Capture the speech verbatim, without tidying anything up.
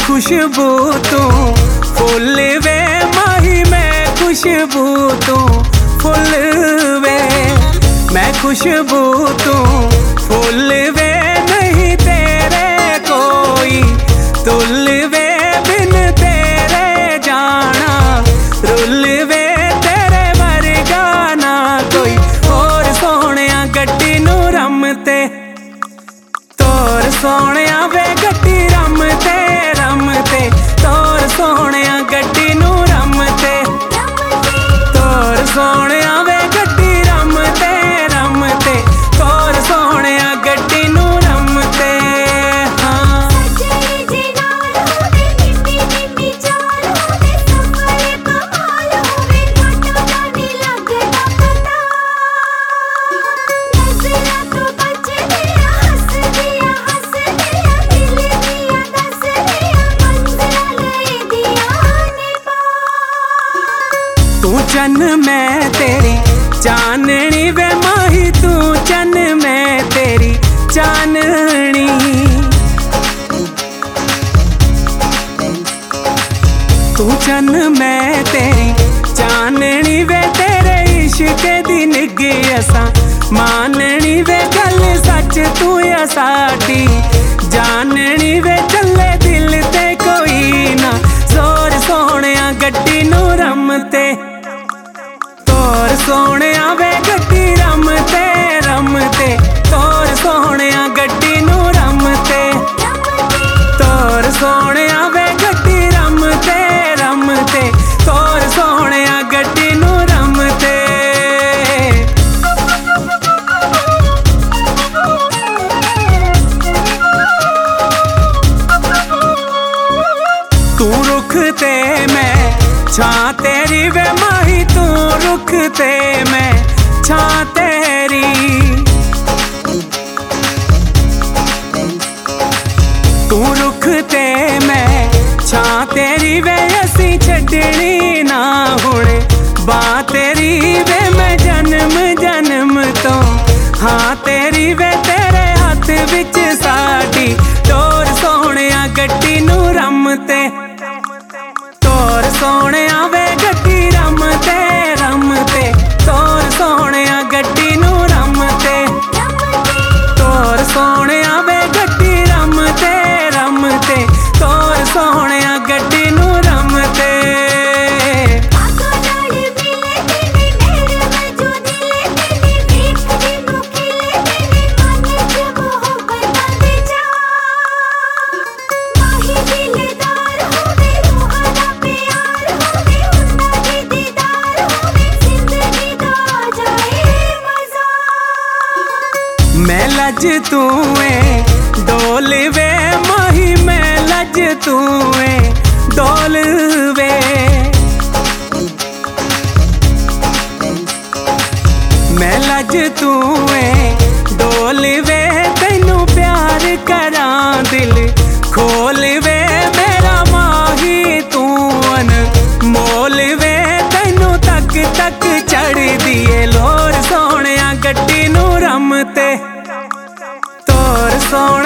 खुशबू तू फुल वे माही, मैं खुशबू तू फुल वे, मैं खुशबू तू फुल वे, नहीं तेरे कोई तुल वे, बिन तेरे जाना रुल वे, तेरे वर्गा ना कोई होर सोहणिया गड्डी नू रमते, तोर सोहणिया वे गड्डी रमते रमते, तोर सोहणिया गड्डी नू रमते, तोर सोहणिया वे गड्डी रमते रमते, तोर सोहणिया गड्डी नू रमते। हाँ तू चन मैं तेरी चाननी वे माही, तू चन मैं तेरी चाननी, तू चन मैं तेरी चाननी वे, तेरे इश्क दी निगी असा माननी वे, गल सच तू या साडी जाननी वे, चले दिल ते कोई ना जोर, सोहणिया गड्डी नू रमते, तोर सोहणिया वे गड्डी रमते रमते, तोर सोहणिया गड्डी नू रमते, तोर सोहणिया वे गड्डी रमते रमते, तोर सोहणिया गड्डी नू रमते। तू रुख ते मैं छां तेरी वे माही, तू रुख ते मैं छां तेरी, तू रुख ते मैं छां तेरी वे, असी छड्डनी ना हुणे बां तेरी वे, मैं जन्म जन्म तो हाँ तेरी वे, तेरे हथ विच साडी टोर, सोहणिया गड्डी नू रमते, तोर सोहणिया वे गड्डी रमते रमते, तोर सोहणिया गड्डी नू रमते, तोर सोहणिया वे गड्डी रमते रमते, तोर सोहणिया गड्डी नू रमते। मैं लज तू है डोल वे माही, मैं लज तू है डोल वे, मैं लज तू है डोल वे, तैनू प्यार करां दिल खोल वे, मेरा माही तू अनमोल वे, तैनू तक तक चढ़ दिए लोर, सोहणिया गड्डी नू रमते, तोर सोहणिया